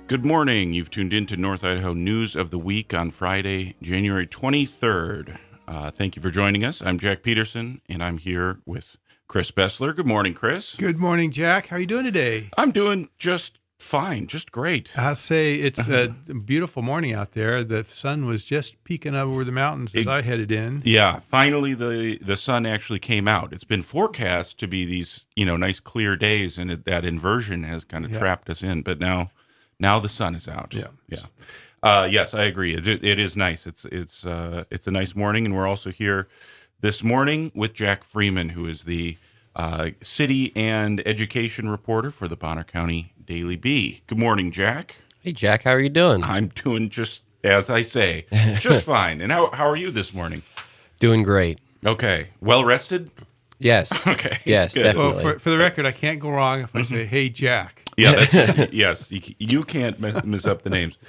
Good morning. You've tuned in to North Idaho News of the Week on Friday, January 23rd. Thank you for joining us. I'm Jack Peterson, and I'm here with Chris Bessler. Good morning, Chris. Good morning, Jack. How are you doing today? I'm doing just fine, just great. I'll say it's a beautiful morning out there. The sun was just peeking over the mountains as I headed in. Yeah, finally the sun actually came out. It's been forecast to be these, nice clear days, and that inversion has kind of trapped us in. But now the sun is out. Yeah. Yes, I agree. It is nice. It's a nice morning, and we're also here this morning with Jack Freeman, who is the city and education reporter for the Bonner County Daily Bee. Good morning, Jack. Hey, Jack. How are you doing? I'm doing just as I say, just fine. And how are you this morning? Doing great. Okay. Well rested? Yes. Okay. Yes, Good. definitely. Well, for the record, I can't go wrong if I say, "Hey, Jack." Yeah, yes. You can't miss up the names.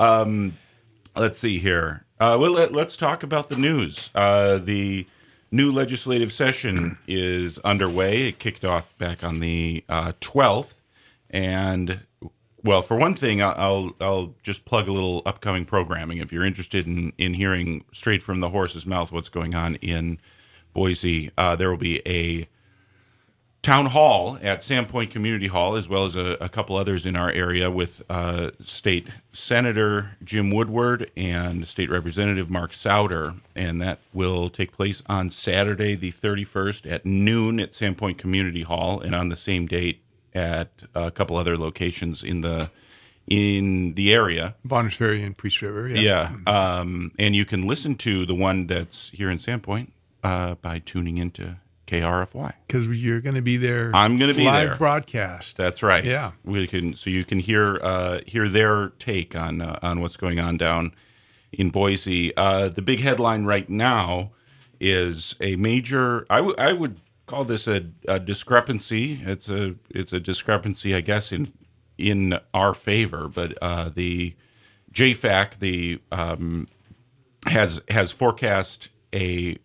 Let's see here. Let's talk about the news. The new legislative session is underway. It kicked off back on the 12th. And, well, for one thing, I'll just plug a little upcoming programming. If you're interested in hearing straight from the horse's mouth what's going on in Boise, there will be a town hall at Sandpoint Community Hall, as well as a couple others in our area with State Senator Jim Woodward and State Representative Mark Souder, and that will take place on Saturday the 31st at noon at Sandpoint Community Hall, and on the same date at a couple other locations in the area. Bonners Ferry and Priest River. Yeah. And you can listen to the one that's here in Sandpoint by tuning into KRFY. Because you're going to be there. I'm going to be there. Live broadcast. That's right. Yeah. So you can hear their take on what's going on down in Boise. The big headline right now is a major. I would call this a discrepancy. It's a discrepancy, I guess, in our favor. But the JFAC has forecast a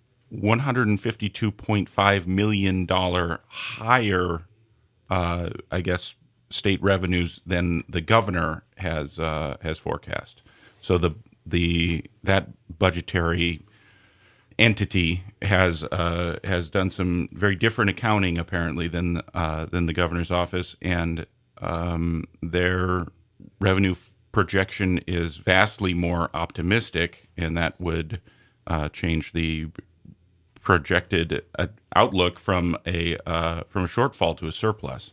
$152.5 million higher, I guess, state revenues than the governor has forecast. So that budgetary entity has done some very different accounting apparently than the governor's office, and their revenue projection is vastly more optimistic, and that would change the projected outlook from a shortfall to a surplus,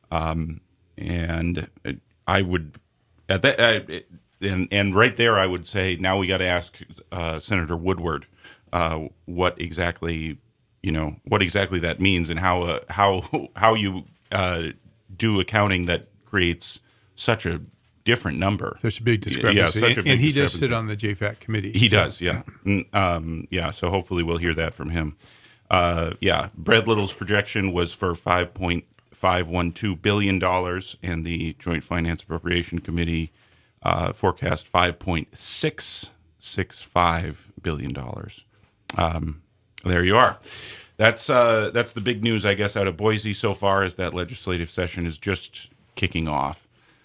and I would at that and right there I would say now we got to ask Senator Woodward what exactly that means and how you do accounting that creates such a different number. Such a big discrepancy. Yeah, such a big and he discrepancy. does sit on the JFAC committee. He does, yeah. So hopefully we'll hear that from him. Brad Little's projection was for $5.512 billion, and the Joint Finance Appropriation Committee forecast $5.665 billion. There you are. That's the big news, I guess, out of Boise so far, as that legislative session is just kicking off.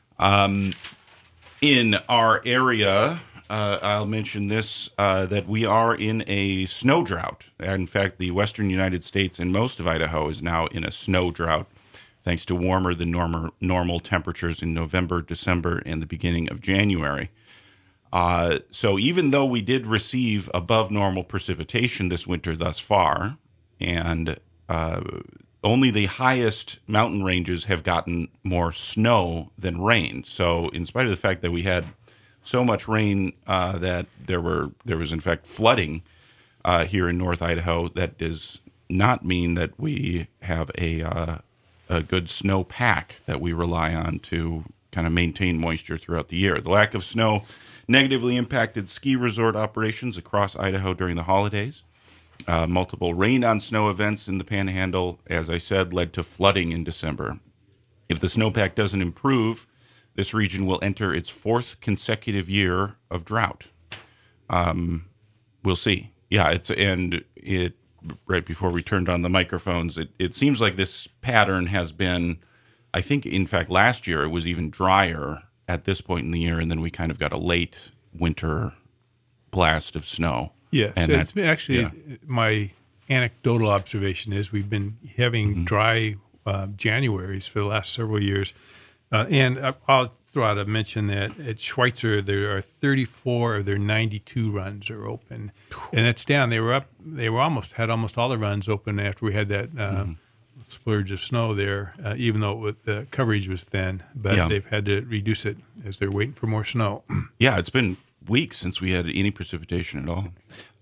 In our area, I'll mention this, that we are in a snow drought. In fact, the western United States and most of Idaho is now in a snow drought, thanks to warmer than normal temperatures in November, December, and the beginning of January. So even though we did receive above normal precipitation this winter thus far, and only the highest mountain ranges have gotten more snow than rain. So in spite of the fact that we had so much rain that there was in fact flooding here in North Idaho, that does not mean that we have a good snow pack that we rely on to kind of maintain moisture throughout the year. The lack of snow negatively impacted ski resort operations across Idaho during the holidays. Multiple rain-on-snow events in the Panhandle, as I said, led to flooding in December. If the snowpack doesn't improve, this region will enter its fourth consecutive year of drought. We'll see. Yeah, right before we turned on the microphones, it seems like this pattern has been, I think, in fact, last year it was even drier at this point in the year, and then we kind of got a late winter blast of snow. Yes, And it's that- been actually yeah. my anecdotal observation is we've been having dry Januaries for the last several years. I'll throw out a mention that at Schweitzer there are 34 of their 92 runs are open, and it's down. They were almost all the runs open after we had that splurge of snow there, even though the coverage was thin. But Yeah. they've had to reduce it as they're waiting for more snow. Yeah, it's been weeks since we had any precipitation at all.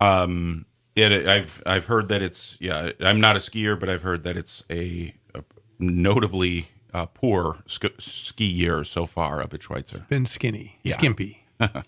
I've heard that it's I'm not a skier, but I've heard that it's a notably poor ski year so far up at Schweitzer. Been skimpy.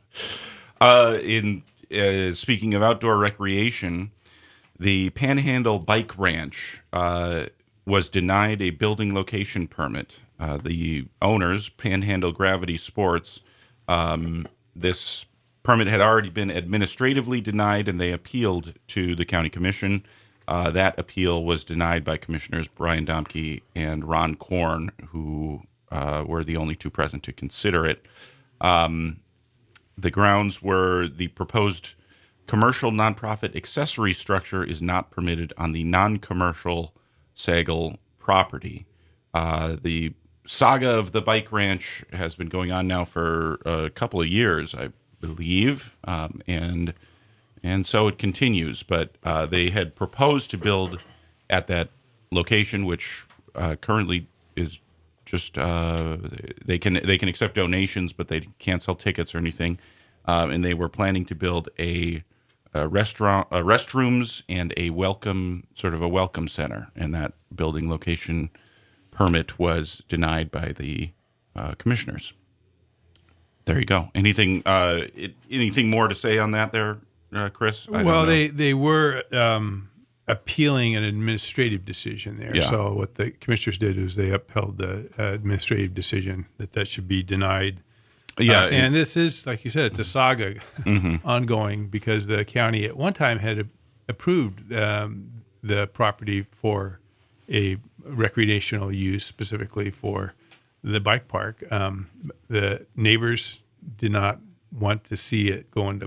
Speaking of outdoor recreation, the Panhandle Bike Ranch was denied a building location permit. The owners, Panhandle Gravity Sports, this permit had already been administratively denied, and they appealed to the county commission. That appeal was denied by Commissioners Brian Domke and Ron Korn, who were the only two present to consider it. The grounds were the proposed commercial nonprofit accessory structure is not permitted on the non-commercial Sagal property. The saga of the bike ranch has been going on now for a couple of years, I believe, and so it continues. But they had proposed to build at that location, which currently is just they can accept donations, but they can't sell tickets or anything. And they were planning to build a restaurant, restrooms, and a welcome center, and that building location permit was denied by the commissioners. There you go. Anything more to say on that there, Chris? I don't know. They were appealing an administrative decision there. Yeah. So what the commissioners did is they upheld the administrative decision that should be denied. Yeah, and this is, like you said, it's a saga ongoing because the county at one time had approved the property for a recreational use, specifically for the bike park. The neighbors did not want to see it go into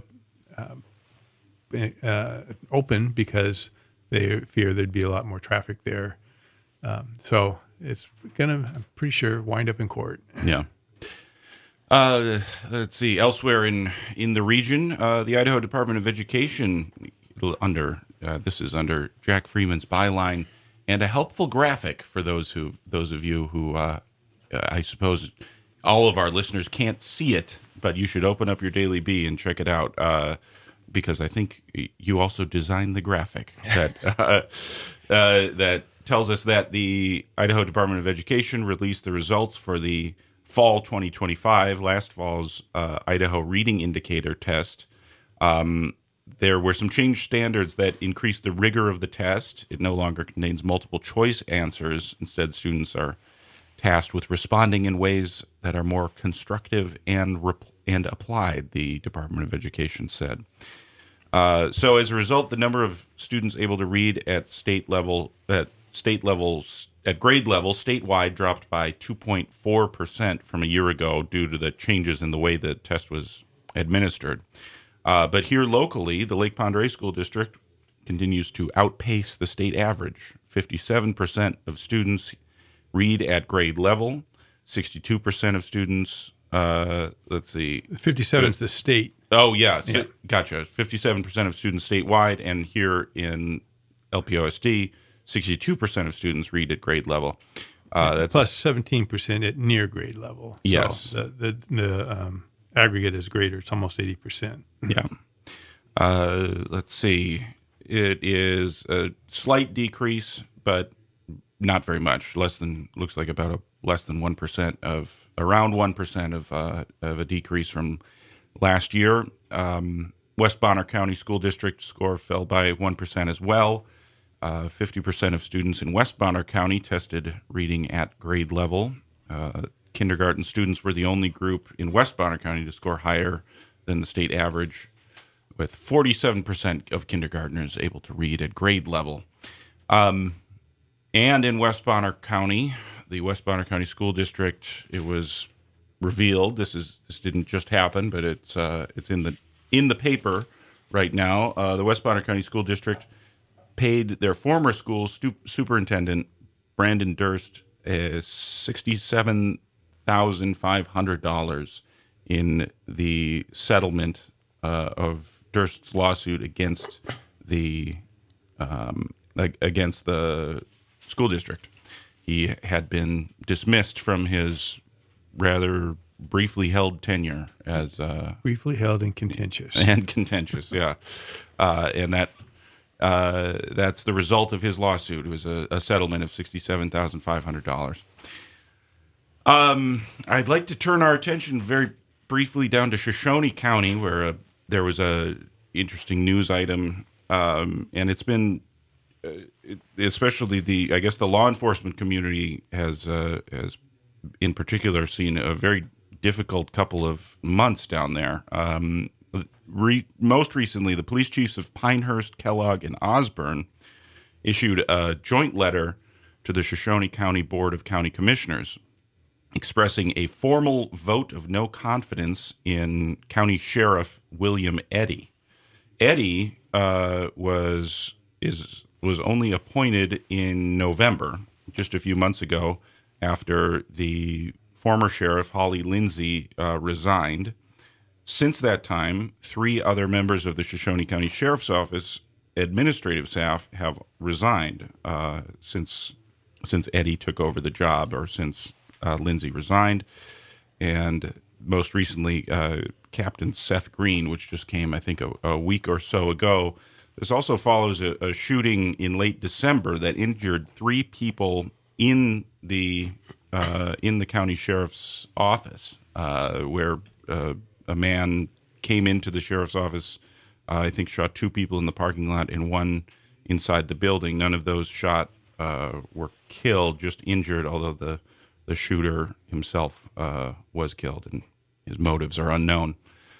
open because they fear there'd be a lot more traffic there. So it's going to, I'm pretty sure, wind up in court. Yeah. Let's see. Elsewhere in the region, the Idaho Department of Education, this is under Jack Freeman's byline, and a helpful graphic for those of you who I suppose all of our listeners can't see it, but you should open up your Daily Bee and check it out because I think you also designed the graphic that tells us that the Idaho Department of Education released the results for the fall 2025, last fall's Idaho Reading Indicator test. There were some changed standards that increased the rigor of the test. It no longer contains multiple choice answers. Instead, students are tasked with responding in ways that are more constructive and applied, the Department of Education said. So as a result, the number of students able to read at grade level statewide dropped by 2.4% from a year ago due to the changes in the way the test was administered. But here locally, the Lake Pend Oreille School District continues to outpace the state average. 57% of students read at grade level. 62% of students, 57 is the state. Oh, yeah. Gotcha. 57% of students statewide, and here in LPOSD, 62% of students read at grade level. That's plus 17% at near grade level. So yes. The aggregate is greater. It's almost 80%. Yeah. Let's see. It is a slight decrease, but not very much. Looks like about less than 1% around 1% of a decrease from last year. West Bonner County School District score fell by 1% as well. 50% of students in West Bonner County tested reading at grade level. Kindergarten students were the only group in West Bonner County to score higher than the state average, with 47% of kindergartners able to read at grade level. And in West Bonner County, the West Bonner County School District, it was revealed this didn't just happen, but it's in the paper right now. The West Bonner County School District paid their former school superintendent Brandon Durst $67,500 in the settlement of Durst's lawsuit against the school district. He had been dismissed from his rather briefly held tenure as Briefly held and contentious. Yeah, and that's the result of his lawsuit. It was a settlement of $67,500. I'd like to turn our attention very briefly down to Shoshone County, where there was a interesting news item, and it's been, especially the law enforcement community has in particular seen a very difficult couple of months down there. Most recently, the police chiefs of Pinehurst, Kellogg, and Osborne issued a joint letter to the Shoshone County Board of County Commissioners expressing a formal vote of no confidence in County Sheriff William Eddy. Eddy was only appointed in November, just a few months ago, after the former sheriff Holly Lindsay resigned. Since that time, 3 other members of the Shoshone County Sheriff's Office administrative staff have resigned since Eddy took over the job, or since Lindsay resigned. And most recently, Captain Seth Green, which just came, I think, a week or so ago. This also follows a shooting in late December that injured 3 people in the county sheriff's office, where a man came into the sheriff's office, I think shot 2 people in the parking lot and 1 inside the building. None of those shot were killed, just injured, although the shooter himself was killed, and his motives are unknown.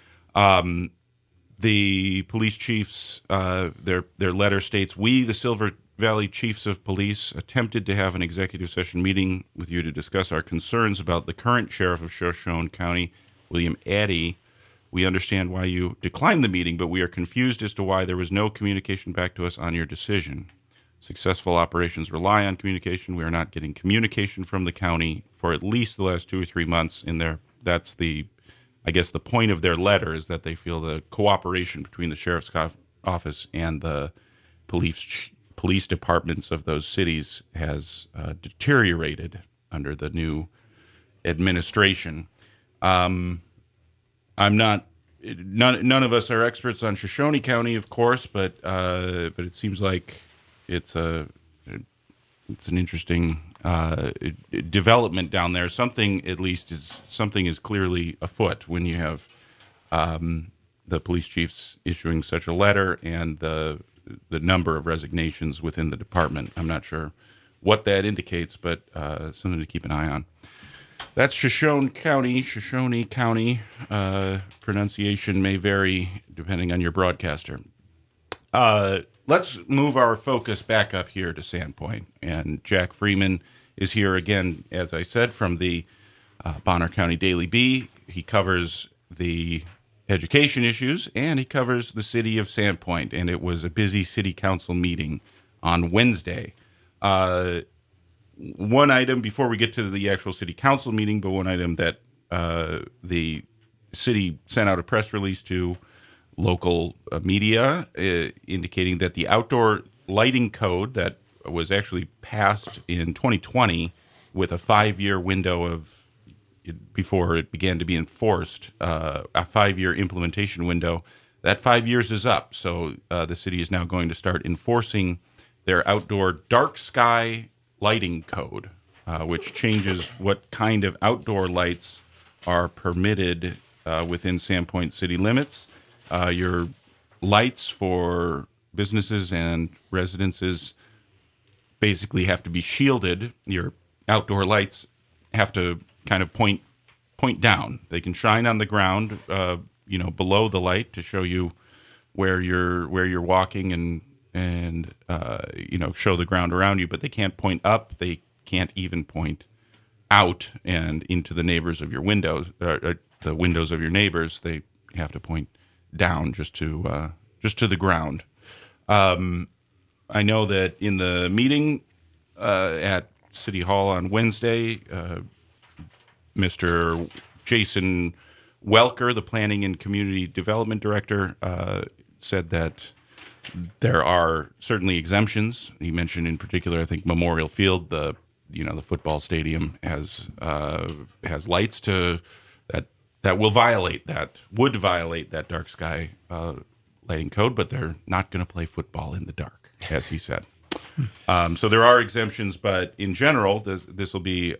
The police chiefs, their letter states, "We, the Silver Valley Chiefs of Police, attempted to have an executive session meeting with you to discuss our concerns about the current sheriff of Shoshone County, William Eddy. We understand why you declined the meeting, but we are confused as to why there was no communication back to us on your decision. Successful operations rely on communication. We are not getting communication from the county for at least the last 2 or 3 months." That's the point of their letter, is that they feel the cooperation between the sheriff's office and the police departments of those cities has deteriorated under the new administration. None of us are experts on Shoshone County, of course, but it seems like it's an interesting development down there. Something is clearly afoot when you have the police chiefs issuing such a letter and the number of resignations within the department. I'm not sure what that indicates, but something to keep an eye on. That's Shoshone County. Shoshone County pronunciation may vary depending on your broadcaster. Let's move our focus back up here to Sandpoint. And Jack Freeman is here again, as I said, from the Bonner County Daily Bee. He covers the education issues, and he covers the city of Sandpoint. And it was a busy city council meeting on Wednesday. One item, before we get to the actual city council meeting, but one item that the city sent out a press release to local media indicating that the outdoor lighting code that was actually passed in 2020 with a 5-year window of, before it began to be enforced, a 5-year implementation window, that 5 years is up. So the city is now going to start enforcing their outdoor dark sky lighting code, which changes what kind of outdoor lights are permitted within Sandpoint city limits. Your lights for businesses and residences basically have to be shielded. Your outdoor lights have to kind of point down. They can shine on the ground, below the light to show you where you're walking and show the ground around you. But they can't point up. They can't even point out and into the neighbors of your windows, the windows of your neighbors, they have to point down just to the ground. I know that in the meeting at City Hall on Wednesday, Mr. Jason Welker, the Planning and Community Development Director, said that there are certainly exemptions. He mentioned in particular, I think Memorial Field, the football stadium has lights that would violate that dark sky lighting code, but they're not going to play football in the dark, as he said. So there are exemptions, but in general, this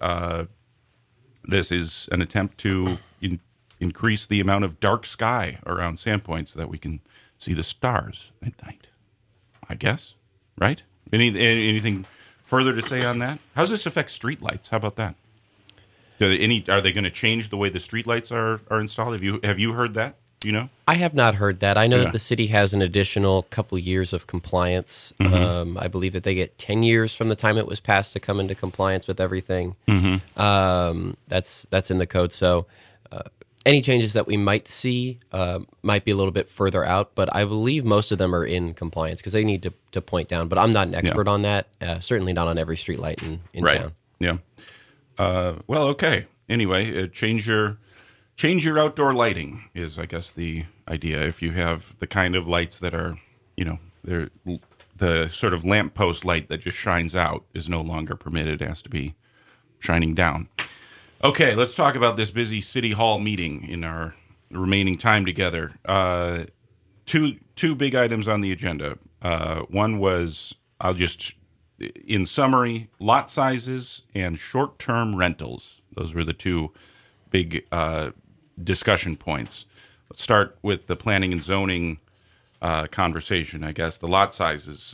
is an attempt to increase the amount of dark sky around Sandpoint so that we can see the stars at night, I guess, right? Anything further to say on that? How does this affect streetlights? How about that? Are they going to change the way the streetlights are installed? Have you heard that? Do you know? I have not heard that. I know that the city has an additional couple years of compliance. Mm-hmm. I believe that they get 10 years from the time it was passed to come into compliance with everything. Mm-hmm. That's in the code. So any changes that we might see might be a little bit further out, but I believe most of them are in compliance because they need to point down. But I'm not an expert on that. Certainly not on every streetlight in town. Yeah. Well, okay. Anyway, change your outdoor lighting is, I guess, the idea. If you have the kind of lights that are, they're the sort of lamppost light that just shines out is no longer permitted. It has to be shining down. Okay, let's talk about this busy City Hall meeting in our remaining time together. Two big items on the agenda. One was, in summary, lot sizes and short-term rentals. Those were the two big discussion points. Let's start with the planning and zoning conversation, I guess. The lot sizes.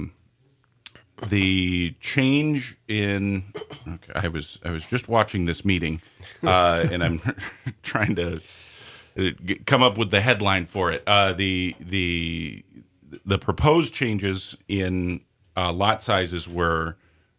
The change in. Okay, I was just watching this meeting, and I'm trying to come up with the headline for it. The proposed changes in lot sizes were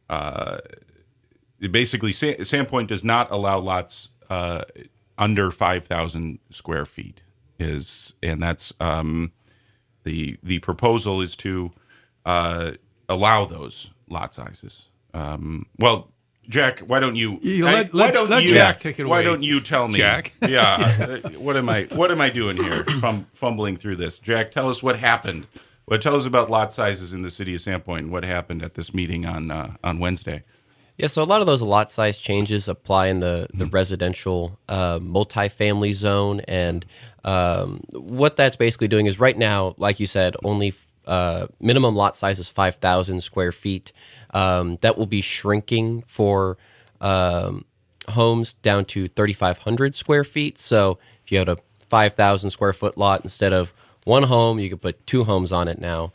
basically Sandpoint does not allow lots under 5,000 square feet. And that's the proposal is to allow those lot sizes. Well, Jack, why don't you? Let Jack take it away. Why don't you tell me, Jack? Yeah, what am I doing here? Fumbling through this. Jack, tell us what happened. Tell us about lot sizes in the city of Sandpoint and what happened at this meeting on Wednesday. Yeah, so a lot of those lot size changes apply in the residential multifamily zone, and what that's basically doing is right now, like you said, only minimum lot size is 5,000 square feet. That will be shrinking for homes down to 3,500 square feet. So if you had a 5,000 square foot lot, instead of one home, you could put two homes on it now.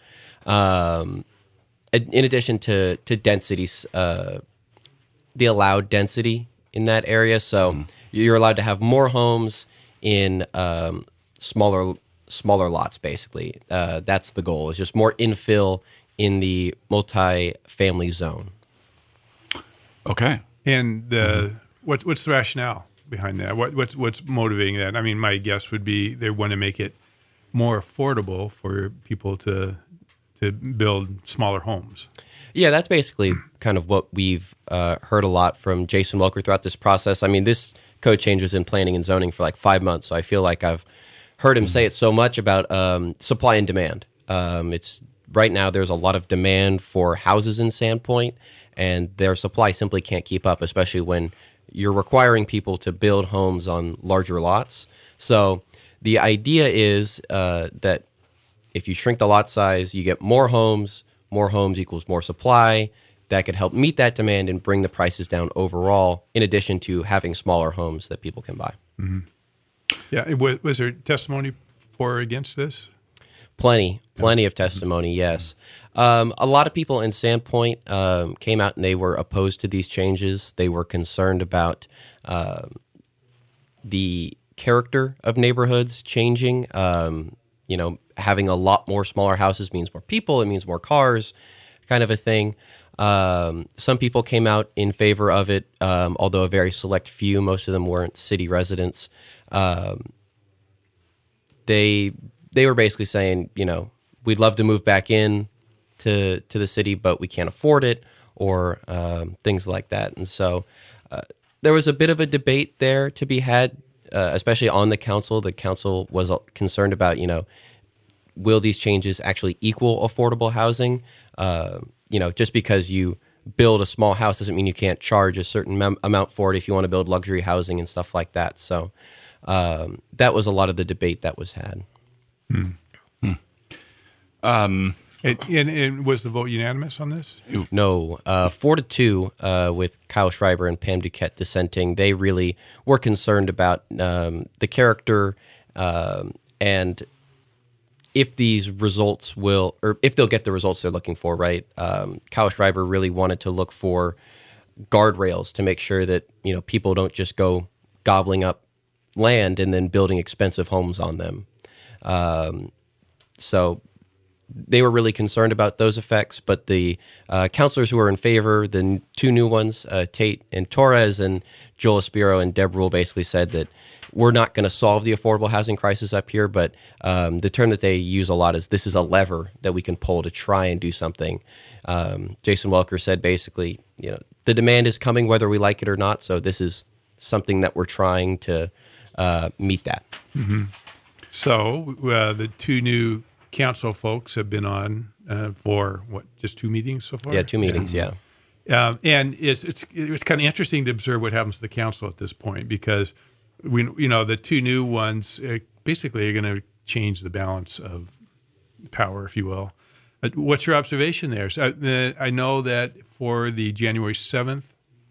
In addition to densities, the allowed density in that area. So you're allowed to have more homes in smaller lots, basically. That's the goal, is just more infill in the multi-family zone. Okay. And what's the rationale behind that? What's motivating that? I mean, my guess would be they want to make it more affordable for people to build smaller homes. Yeah, that's basically kind of what we've heard a lot from Jason Welker throughout this process. I mean, this code change was in planning and zoning for like 5 months, so I feel like I've heard him say it so much about supply and demand. It's right now there's a lot of demand for houses in Sandpoint, and their supply simply can't keep up, especially when you're requiring people to build homes on larger lots. So the idea is that if you shrink the lot size, you get more homes. More homes equals more supply. That could help meet that demand and bring the prices down overall, in addition to having smaller homes that people can buy. Mm-hmm. Yeah, was there testimony for or against this? Plenty of testimony, yes. A lot of people in Sandpoint came out and they were opposed to these changes. They were concerned about the character of neighborhoods changing. Having a lot more smaller houses means more people, it means more cars, kind of a thing. Some people came out in favor of it, although a very select few. Most of them weren't city residents. They were basically saying, we'd love to move back in to the city, but we can't afford it, or things like that. And so there was a bit of a debate there to be had, especially on the council. The council was concerned about, will these changes actually equal affordable housing? Just because you build a small house doesn't mean you can't charge a certain amount for it if you want to build luxury housing and stuff like that. So that was a lot of the debate that was had. And was the vote unanimous on this? No, 4-2 with Kyle Schreiber and Pam Duquette dissenting. They really were concerned about the character and if these results if they'll get the results they're looking for, right? Kyle Schreiber really wanted to look for guardrails to make sure that, people don't just go gobbling up land and then building expensive homes on them. So they were really concerned about those effects, but the counselors who were in favor, the two new ones, Tate and Torres, and Joel Espiro and Deb Rule, basically said that we're not going to solve the affordable housing crisis up here, but the term that they use a lot is this is a lever that we can pull to try and do something. Jason Welker said basically, the demand is coming whether we like it or not, so this is something that we're trying to meet that. Mm-hmm. So the two new council folks have been on for just 2 meetings so far? Yeah, 2 meetings, yeah. And it's kind of interesting to observe what happens to the council at this point, because the two new ones basically are going to change the balance of power, if you will. What's your observation there? So, I know that for the January 7th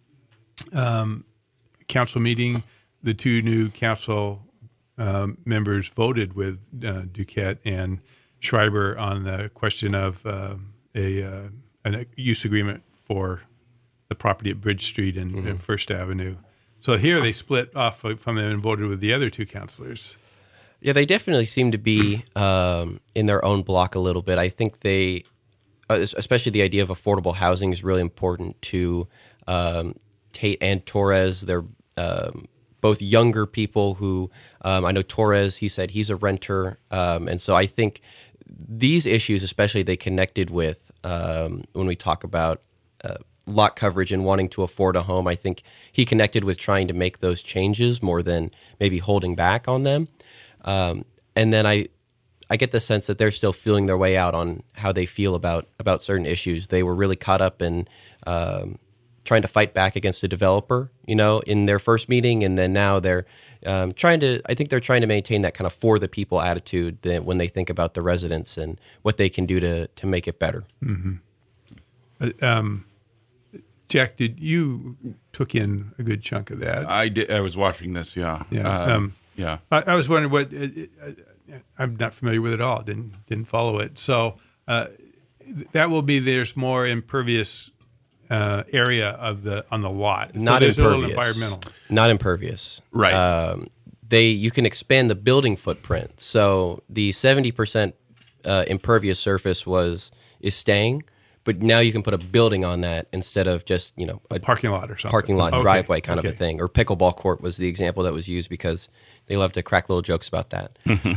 council meeting, the two new council members voted with Duquette and Schreiber on the question of a use agreement for the property at Bridge Street and First Avenue. So here they split off from them and voted with the other two councilors. Yeah, they definitely seem to be in their own block a little bit. I think they, especially the idea of affordable housing, is really important to Tate and Torres. They're both younger people who, I know Torres, he said he's a renter. And so I think these issues, especially, they connected with when we talk about lot coverage and wanting to afford a home. I think he connected with trying to make those changes more than maybe holding back on them. And then I get the sense that they're still feeling their way out on how they feel about certain issues. They were really caught up in trying to fight back against a developer, in their first meeting, and then now they're trying to maintain that kind of for the people attitude that when they think about the residents and what they can do to make it better. Mm-hmm. Jack, you took in a good chunk of that? I did. I was watching this. Yeah. Yeah. Yeah. I was wondering what. I'm not familiar with it all. Didn't follow it. So that will be there's more impervious area on the lot. Not there's impervious. A little environmental. Not impervious. Right. You can expand the building footprint. So the 70% impervious surface is staying. But now you can put a building on that instead of just, a parking lot or something. Parking lot, driveway kind of a thing. Or pickleball court was the example that was used because they love to crack little jokes about that.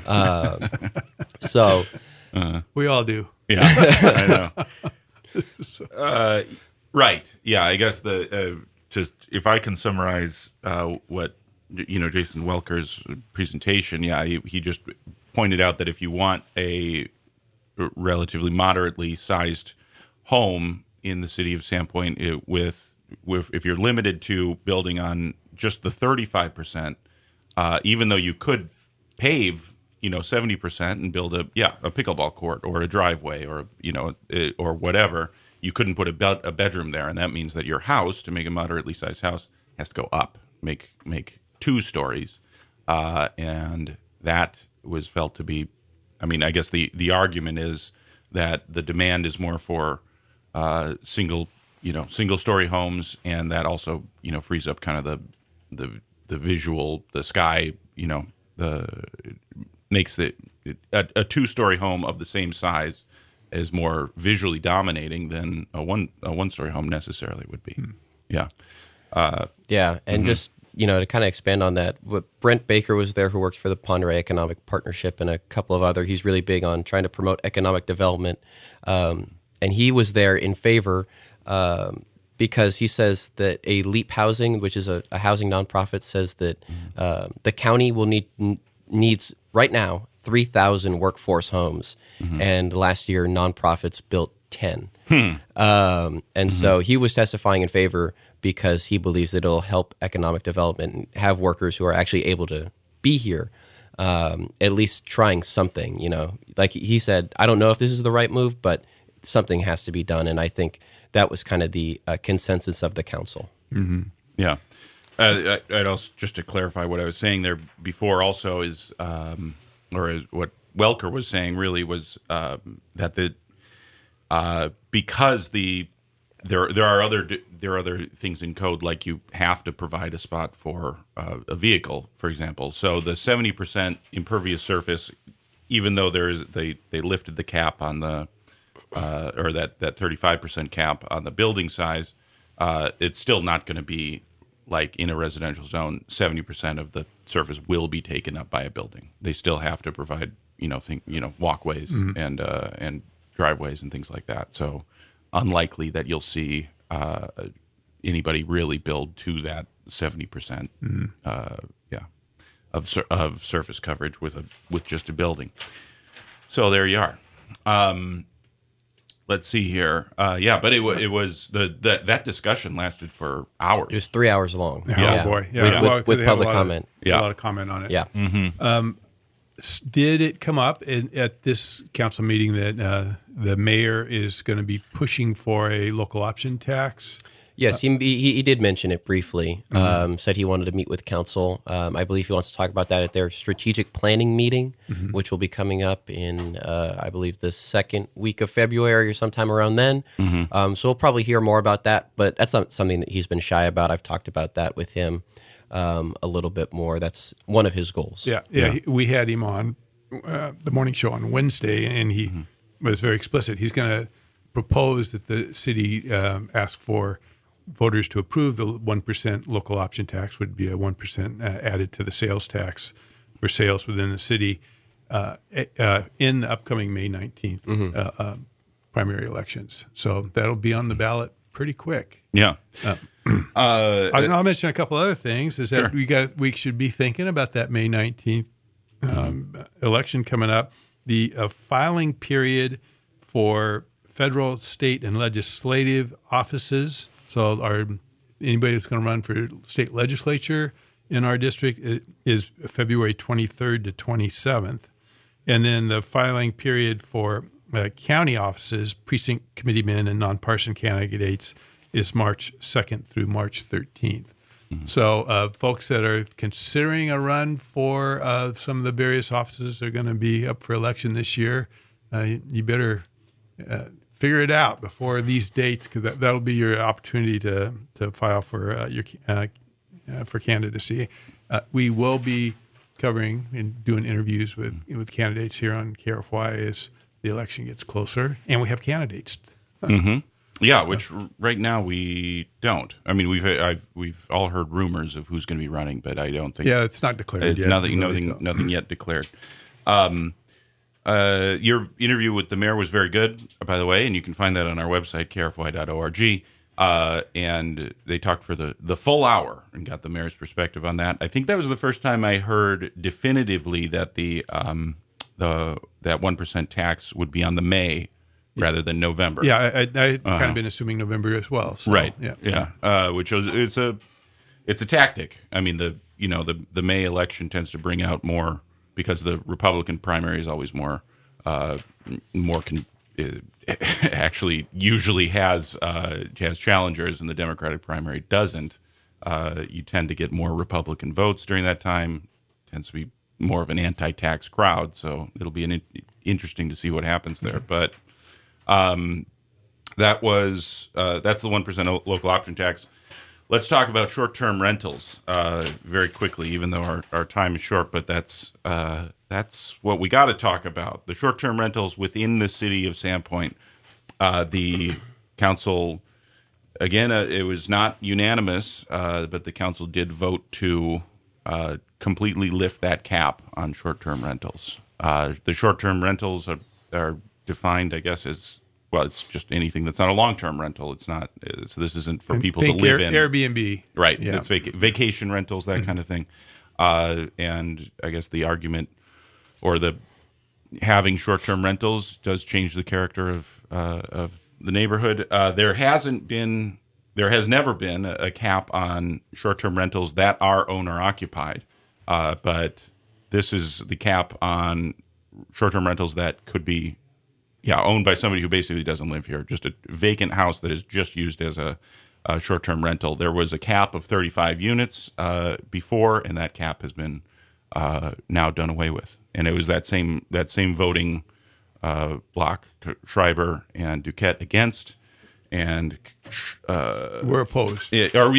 We all do. Yeah, I know. Right. Yeah, I guess just if I can summarize what Jason Welker's presentation, he just pointed out that if you want a relatively moderately sized home in the city of Sandpoint, if you're limited to building on just the 35%, even though you could pave 70% and build a pickleball court or a driveway or or whatever, you couldn't put a bedroom there, and that means that your house, to make a moderately sized house, has to go up, make 2 stories, and that was felt to be. I mean, I guess the argument is that the demand is more for single story homes, and that also frees up kind of the visual, the sky, makes a 2-story home of the same size is more visually dominating than a one-story home necessarily would be. Yeah. Yeah, and just to kind of expand on that, Brent Baker was there, who works for the Pend Oreille Economic Partnership and a couple of other. He's really big on trying to promote economic development, and he was there in favor because he says that a LEAP Housing, which is a housing nonprofit, says that the county will needs right now 3,000 workforce homes, and last year nonprofits built 10. And so he was testifying in favor because he believes that it'll help economic development and have workers who are actually able to be here, at least trying something. Like he said, I don't know if this is the right move, but something has to be done. And I think that was kind of the consensus of the council. Yeah. I'd also, just to clarify what I was saying there before also is, what Welker was saying really was that because there are other things in code, like you have to provide a spot for a vehicle, for example. So the 70% impervious surface, even though they lifted the cap on the or that 35% cap on the building size, it's still not going to be like in a residential zone. 70% of the surface will be taken up by a building. They still have to provide walkways and driveways and things like that. So unlikely that you'll see anybody really build to that 70% of surface coverage with just a building. So there you are. Let's see here. But it was that discussion lasted for hours. It was 3 hours long. Oh boy, yeah. With public comment. A lot of comment on it. Yeah. Did it come up at this council meeting that the mayor is going to be pushing for a local option tax? Yes, he did mention it briefly. Said he wanted to meet with council. I believe he wants to talk about that at their strategic planning meeting, which will be coming up in, I believe, the second week of February or sometime around then. So we'll probably hear more about that, but that's not something that he's been shy about. I've talked about that with him a little bit more. That's one of his goals. Yeah. We had him on the morning show on Wednesday, and he was very explicit. He's going to propose that the city ask for voters to approve the 1% local option tax, would be a 1% added to the sales tax for sales within the city in the upcoming May 19th primary elections. So that'll be on the ballot pretty quick. Yeah. I'll mention a couple other things. Is that we should be thinking about that May 19th election coming up. The filing period for federal, state, and legislative offices. So anybody that's going to run for state legislature in our district is February 23rd to 27th. And then the filing period for county offices, precinct committeemen, and nonpartisan candidates is March 2nd through March 13th. So folks that are considering a run for some of the various offices that are going to be up for election this year, you better figure it out before these dates, because that'll be your opportunity to file for for candidacy. We will be covering and doing interviews with candidates here on KRFY as the election gets closer, and we have candidates. Yeah, which right now we don't. I mean, we've all heard rumors of who's going to be running, but I don't think. Yeah, it's not declared it's yet. Nothing yet declared. Your interview with the mayor was very good, by the way, and you can find that on our website, krfy.org. And they talked for the full hour and got the mayor's perspective on that. I think that was the first time I heard definitively that that 1% tax would be on the May rather than November. Yeah, I kind of been assuming November as well. So, right. Yeah. Which is it's a tactic. I mean, the May election tends to bring out more, because the Republican primary is always actually usually has challengers, and the Democratic primary doesn't. You tend to get more Republican votes during that time. Tends to be more of an anti-tax crowd, so it'll be interesting to see what happens there. But that's the 1% local option tax. Let's talk about short-term rentals very quickly, even though our time is short. But that's that's what we got to talk about. The short-term rentals within the city of Sandpoint. The council, again, it was not unanimous, but the council did vote to completely lift that cap on short-term rentals. The short-term rentals are defined, I guess, as, well, it's just anything that's not a long-term rental. It's not. This isn't for people to live in. Airbnb, right? Yeah. It's vacation rentals, that kind of thing. And I guess the argument, or the having short-term rentals, does change the character of the neighborhood. There has never been a cap on short-term rentals that are owner-occupied, but this is the cap on short-term rentals that could be, owned by somebody who basically doesn't live here, just a vacant house that is just used as a short-term rental. There was a cap of 35 units before, and that cap has been now done away with. And it was that same voting block, Schreiber and Duquette against, and we're opposed.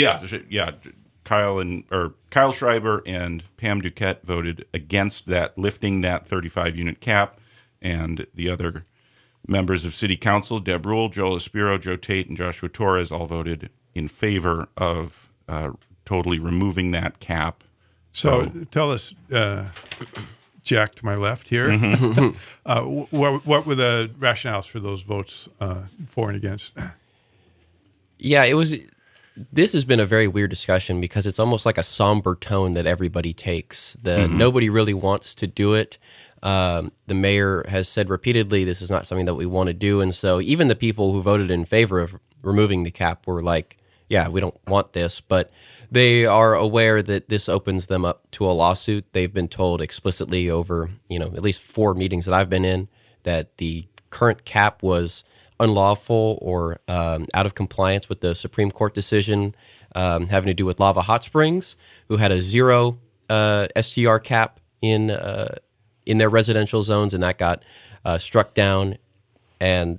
Kyle Schreiber and Pam Duquette voted against that, lifting that 35 unit cap, and the other members of City Council, Deb Rule, Joel Espiro, Joe Tate, and Joshua Torres, all voted in favor of totally removing that cap. So tell us, Jack to my left here, what were the rationales for those votes for and against? Yeah, this has been a very weird discussion because it's almost like a somber tone that everybody takes. Nobody really wants to do it. The mayor has said repeatedly, this is not something that we want to do. And so even the people who voted in favor of removing the cap were like, yeah, we don't want this. But they are aware that this opens them up to a lawsuit. They've been told explicitly over, at least 4 meetings that I've been in, that the current cap was unlawful or out of compliance with the Supreme Court decision having to do with Lava Hot Springs, who had a 0 STR cap in their residential zones, and that got struck down. And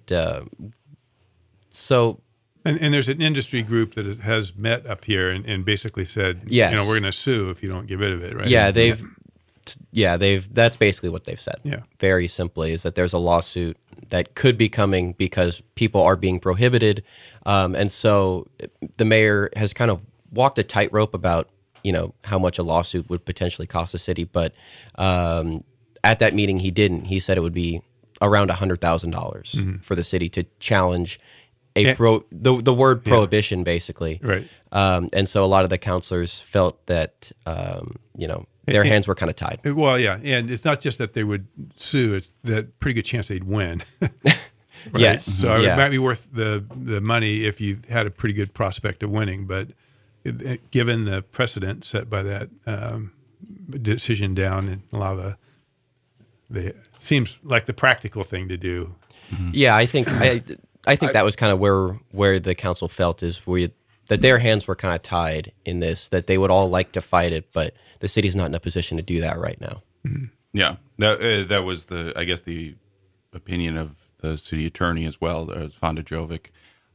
so... And there's an industry group that has met up here and basically said, yes, we're going to sue if you don't get rid of it, right? Yeah, that's basically what they've said. Yeah. Very simply, is that there's a lawsuit that could be coming because people are being prohibited. And so the mayor has kind of walked a tightrope about, how much a lawsuit would potentially cost the city. But at that meeting, he didn't. He said it would be around $100,000 for the city to challenge the word prohibition, basically. Right. And so a lot of the councilors felt that, their hands were kind of tied. Well, yeah. And it's not just that they would sue, it's that pretty good chance they'd win. Right? Yes. So it might be worth the money if you had a pretty good prospect of winning. But given the precedent set by that decision down and allow it seems like the practical thing to do. Yeah, I think that was kind of where the council felt is that their hands were kind of tied in this, that they would all like to fight it, but the city's not in a position to do that right now. Mm-hmm. Yeah, that was the opinion of the city attorney as well, as Fonda Jovic.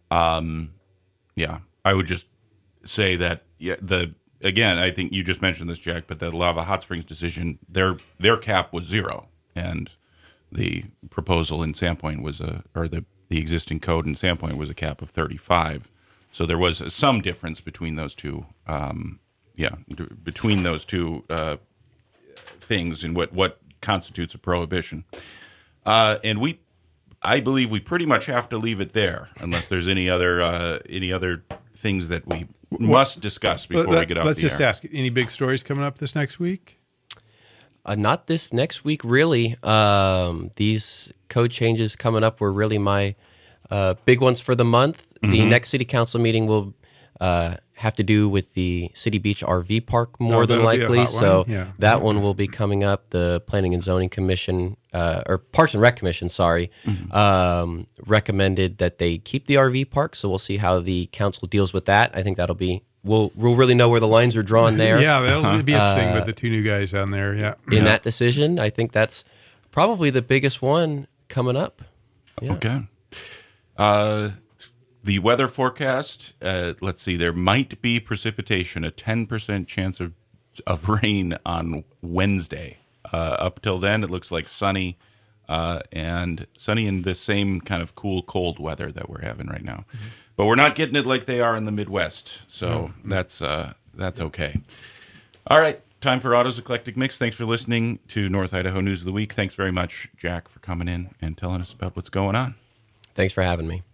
I would just say that again, I think you just mentioned this, Jack, but the Lava Hot Springs decision, their cap was 0, and the proposal in Sandpoint was the existing code in Sandpoint was a cap of 35. So there was some difference between those two. Between those two things in what constitutes a prohibition. And I believe we pretty much have to leave it there, unless there's any other things that we must discuss before we get off the air. Let's just ask, any big stories coming up this next week? Not this next week, really. These code changes coming up were really my big ones for the month. Mm-hmm. The next city council meeting will have to do with the City Beach RV Park more than likely. So that one will be coming up. The Planning and Zoning Commission, or Parks and Rec Commission, recommended that they keep the RV park. So we'll see how the council deals with that. I think that'll be, we'll really know where the lines are drawn there. Yeah, that'll be interesting with the 2 new guys on there. Yeah. In that decision, I think that's probably the biggest one coming up. Yeah. Okay. The weather forecast, let's see, there might be precipitation, a 10% chance of rain on Wednesday. Up till then, it looks like sunny and sunny in the same kind of cool, cold weather that we're having right now. Mm-hmm. But we're not getting it like they are in the Midwest, so that's okay. All right, time for Otto's Eclectic Mix. Thanks for listening to North Idaho News of the Week. Thanks very much, Jack, for coming in and telling us about what's going on. Thanks for having me.